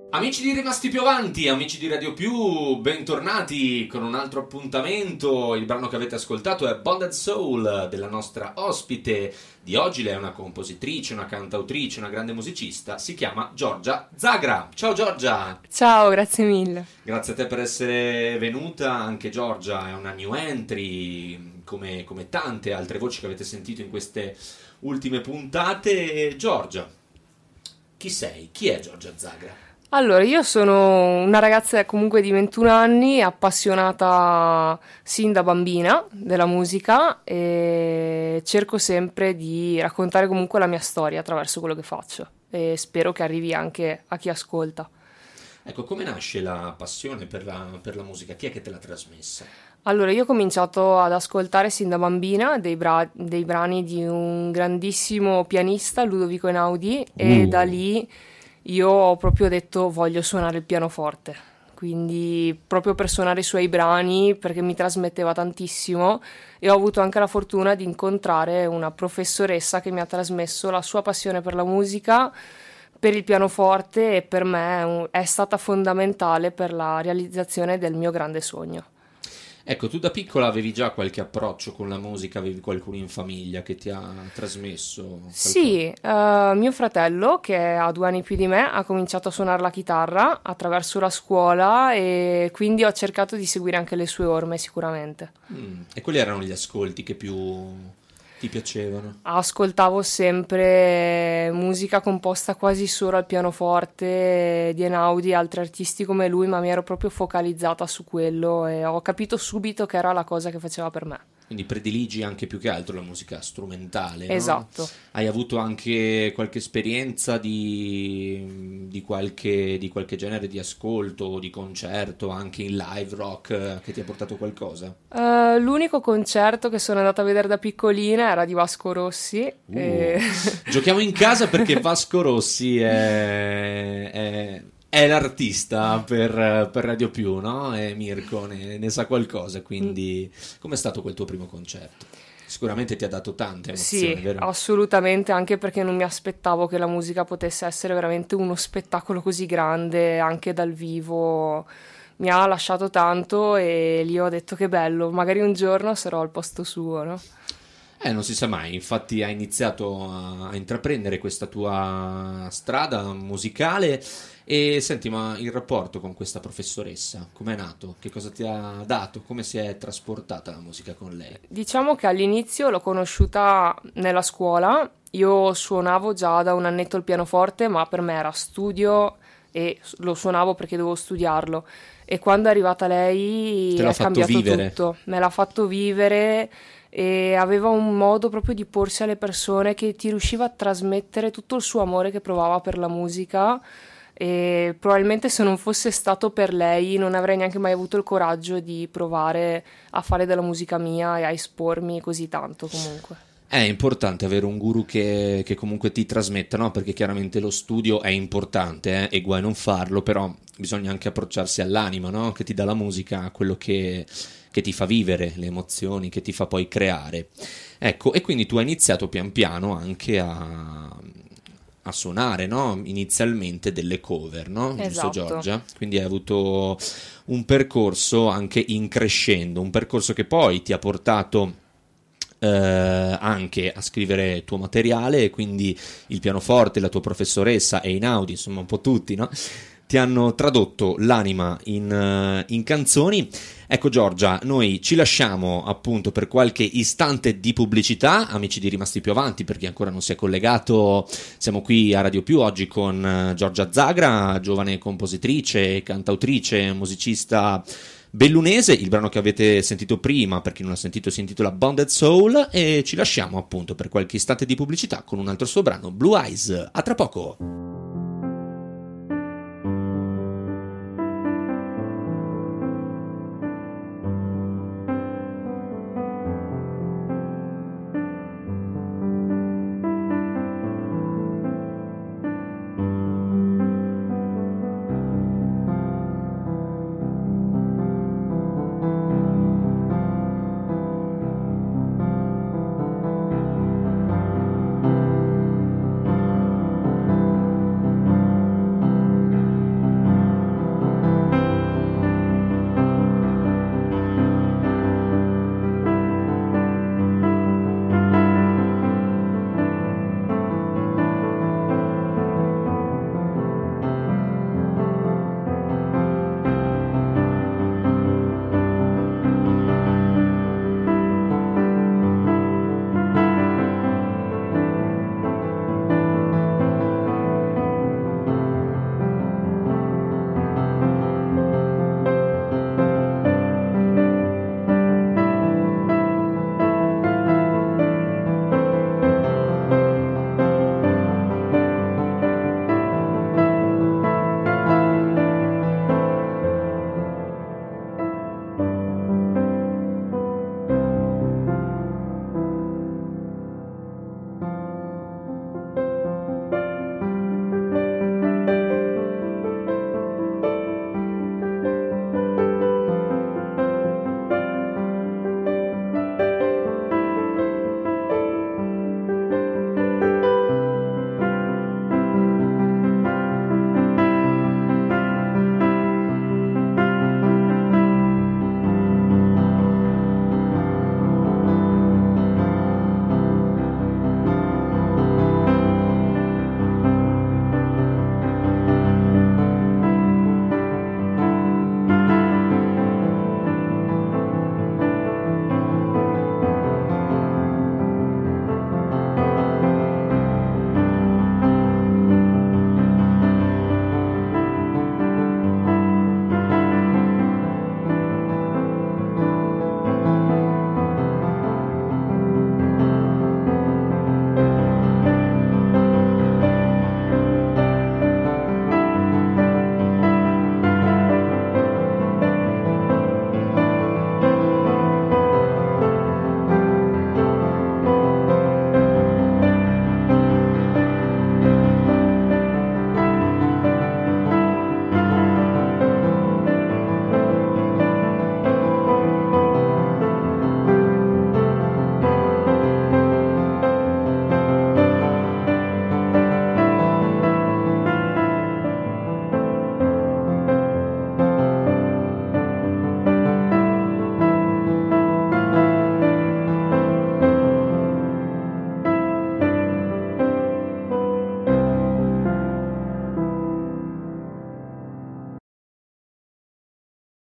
Amici di Rimasti Più Avanti, amici di Radio Più, bentornati con un altro appuntamento. Il brano che avete ascoltato è Bonded Soul della nostra ospite di oggi. Lei è una compositrice, una cantautrice, una grande musicista. Si chiama Giorgia Zagra. Ciao Giorgia! Ciao, grazie mille. Grazie a te per essere venuta. Anche Giorgia è una new entry, come tante altre voci che avete sentito in queste ultime puntate. Giorgia, chi sei? Chi è Giorgia Zagra? Allora, io sono una ragazza comunque di 21 anni, appassionata sin da bambina della musica e cerco sempre di raccontare comunque la mia storia attraverso quello che faccio e spero che arrivi anche a chi ascolta. Ecco, come nasce la passione per la musica? Chi è che te l'ha trasmessa? Allora, io ho cominciato ad ascoltare sin da bambina dei brani di un grandissimo pianista, Ludovico Einaudi, e da lì io ho proprio detto voglio suonare il pianoforte, quindi proprio per suonare i suoi brani perché mi trasmetteva tantissimo e ho avuto anche la fortuna di incontrare una professoressa che mi ha trasmesso la sua passione per la musica, per il pianoforte e per me è stata fondamentale per la realizzazione del mio grande sogno. Ecco, tu da piccola avevi già qualche approccio con la musica, avevi qualcuno in famiglia che ti ha trasmesso qualcosa? Sì, mio fratello, che ha 2 anni più di me, ha cominciato a suonare la chitarra attraverso la scuola e quindi ho cercato di seguire anche le sue orme sicuramente. E quali erano gli ascolti che più ti piacevano? Ascoltavo sempre musica composta quasi solo al pianoforte di Einaudi e altri artisti come lui, ma mi ero proprio focalizzata su quello e ho capito subito che era la cosa che faceva per me. Quindi prediligi anche più che altro la musica strumentale, no? Esatto. Hai avuto anche qualche esperienza di qualche genere di ascolto o di concerto, anche in live rock, che ti ha portato qualcosa? L'unico concerto che sono andata a vedere da piccolina era di Vasco Rossi. Giochiamo in casa perché Vasco Rossi è l'artista per Radio Più, no? E Mirko ne sa qualcosa, quindi com'è stato quel tuo primo concerto? Sicuramente ti ha dato tante emozioni, Sì, vero? assolutamente, anche perché non mi aspettavo che la musica potesse essere veramente uno spettacolo così grande, anche dal vivo. Mi ha lasciato tanto e lì ho detto che bello, magari un giorno sarò al posto suo, no? Non si sa mai, infatti hai iniziato a intraprendere questa tua strada musicale e senti, ma il rapporto con questa professoressa, com'è nato? Che cosa ti ha dato? Come si è trasportata la musica con lei? Diciamo che all'inizio l'ho conosciuta nella scuola, io suonavo già da un annetto il pianoforte, ma per me era studio e lo suonavo perché dovevo studiarlo. E quando è arrivata lei Te l'ha è fatto cambiato vivere. tutto, me l'ha fatto vivere e aveva un modo proprio di porsi alle persone che ti riusciva a trasmettere tutto il suo amore che provava per la musica e probabilmente se non fosse stato per lei non avrei neanche mai avuto il coraggio di provare a fare della musica mia e a espormi così tanto comunque. È importante avere un guru che comunque ti trasmetta, no? Perché chiaramente lo studio è importante, e guai non farlo, però bisogna anche approcciarsi all'anima, no? Che ti dà la musica, quello che ti fa vivere, le emozioni, che ti fa poi creare. Ecco, e quindi tu hai iniziato pian piano anche a suonare, no? Inizialmente delle cover, no? Esatto. Giusto, Giorgia? Quindi hai avuto un percorso anche in crescendo, un percorso che poi ti ha portato anche a scrivere tuo materiale, quindi il pianoforte, la tua professoressa e Einaudi, insomma un po' tutti, no? Ti hanno tradotto l'anima in canzoni. Ecco Giorgia, noi ci lasciamo appunto per qualche istante di pubblicità, amici di Rimasti Più Avanti, per chi ancora non si è collegato, siamo qui a Radio Più oggi con Giorgia Zagra, giovane compositrice, cantautrice, musicista bellunese. Il brano che avete sentito prima, per chi non l'ha sentito, si intitola Bonded Soul e ci lasciamo appunto per qualche istante di pubblicità con un altro suo brano, Blue Eyes. A tra poco!